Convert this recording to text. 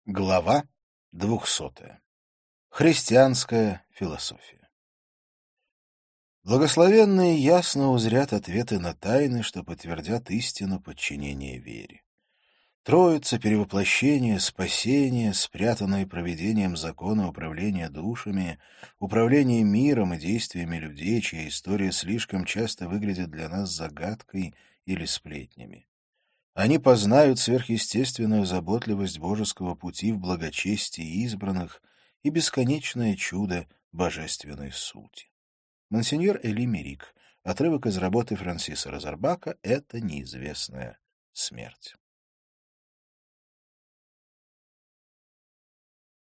Глава 200. Христианская философия. Благословенные ясно узрят ответы на тайны, что подтвердят истину подчинения вере. Троица, перевоплощение, спасение, спрятанные провидением закона управления душами, управление миром и действиями людей, чья история слишком часто выглядит для нас загадкой или сплетнями. Они познают сверхъестественную заботливость божеского пути в благочестии избранных и бесконечное чудо божественной сути. Монсеньор Эли Мерик. Отрывок из работы Франсиса Розарбака «Это неизвестная смерть».